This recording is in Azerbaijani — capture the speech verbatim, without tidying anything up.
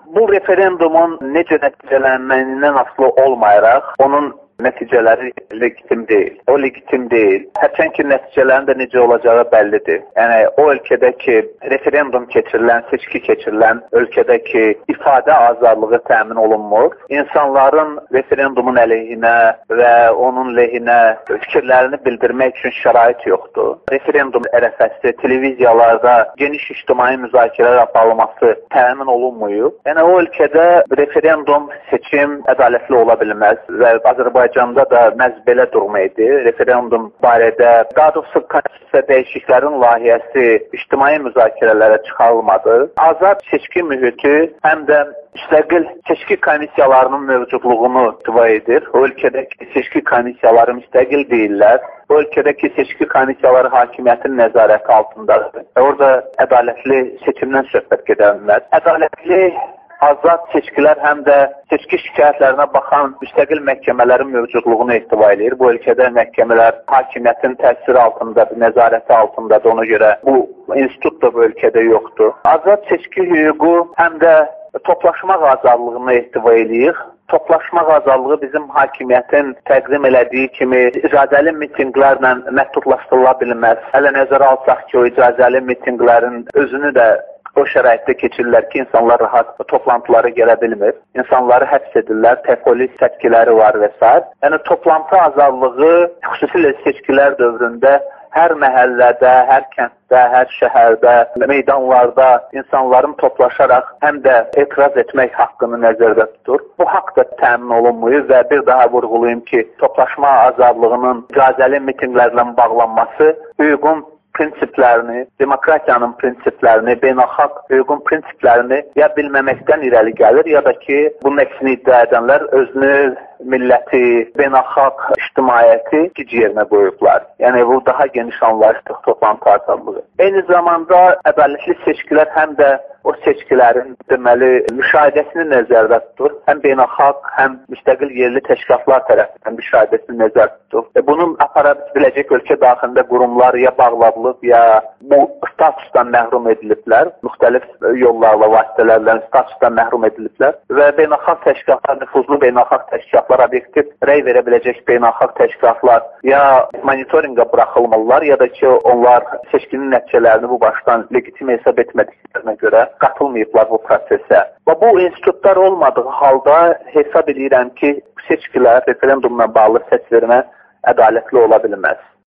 Bu referendumun necə nəticələnməyindən asılı olmayaraq, onun nəticələri legitim deyil. O legitim deyil. Hərçən ki, nəticələrin də necə olacağı bəllidir. Yəni, o ölkədəki referendum keçirilən, seçki keçirilən ölkədəki ifadə azadlığı təmin olunmur. İnsanların referendumun əleyhinə və onun lehinə fikirlərini bildirmək üçün şərait yoxdur. Referendum ərəfəsi televiziyalarda geniş ictimai müzakirələr aparılması təmin olunmuyub. Yəni, o ölkədə referendum, seçim ədalətli ola bilməz və Azərbaycan Azərbaycanda da məhz belə durum idi. Referendum barədə, daha doğrusu konstitusiya dəyişikliklərin layihəsi ictimai müzakirələrə çıxarılmadı. Azad seçki mühiti həm də müstəqil seçki komissiyalarının mövcudluğunu iddia edir. O ölkədəki seçki komissiyaları müstəqil deyirlər. O ölkədəki seçki komissiyaları hakimiyyətin nəzarəti altındadır. Orada ədalətli seçimdən söhbət gedə bilməz. Ədalətli azad seçkilər həm də seçki şikayətlərinə baxan müstəqil məhkəmələrin mövcudluğunu iddia edir. Bu ölkədə məhkəmələr hakimiyyətin təsiri altındadır, nəzarəti altındadır. Ona görə bu institut da bu ölkədə yoxdur. Azad seçki hüququ həm də toplaşmaq azadlığını iddia edir. Toplaşmaq azadlığı bizim hakimiyyətin təqdim elədiyi kimi icazəli mitinqlərlə məhdudlaşdırıla bilməz. Hələ nəzərə alsaq ki, o icazəli mitinqlərin özünü də o şəraitdə keçirirlər ki, insanlar rahat toplantılara gələ bilmir. İnsanları həbs edirlər, polis tətkiləri var və s. Yəni, toplantı azadlığı xüsusilə seçkilər dövründə hər məhəllədə, hər kənddə, hər şəhərdə, meydanlarda insanların toplaşaraq həm də etiraz etmək haqqını nəzərdə tutur. Bu haqq da təmin olunmuyor və bir daha vurğulayım ki, toplaşma azadlığının icazəli mitinqlərlə bağlanması hüququn prinsiplərini, demokratiyanın prinsiplərini, beynəlxalq hüququn prinsiplərini ya bilməməkdən irəli gəlir, ya da ki, bunun əksini iddia edənlər özünü, milləti, beynəlxalq ictimaiyyəti gic yerinə qoyublar. Yəni, bu daha geniş anlayışdır toplantı azadlığı. Eyni zamanda ədalətli seçkilər həm də o seçkilərin deməli müşahidəsini nəzərdə tutur. Həm beynəlxalq, həm müstəqil yerli təşkilatlar tərəfindən müşahidəsini nəzərdə tutur. E, bunun apara biləcək ölkə daxilində qurumlar ya bağlanılıb, ya bu statusdan məhrum ediliblər. Müxtəlif yollarla, vasitələrlə statusdan məhrum ediliblər və beynəlxalq təşkilatlar, nüfuzlu beynəlxalq təşkilatlar, obyektiv rəy verə biləcək beynəlxalq təşkilatlar ya monitorinqa buraxılmalılar, ya da ki, onlar seçkinin nəticələrini bu başdan legitim hesab etmədiklərinə görə qatılmayıblar bu prosesə. Və bu institutlar olmadığı halda hesab edirəm ki, seçkilər, referendumla bağlı səs vermə ədalətli ola bilməz.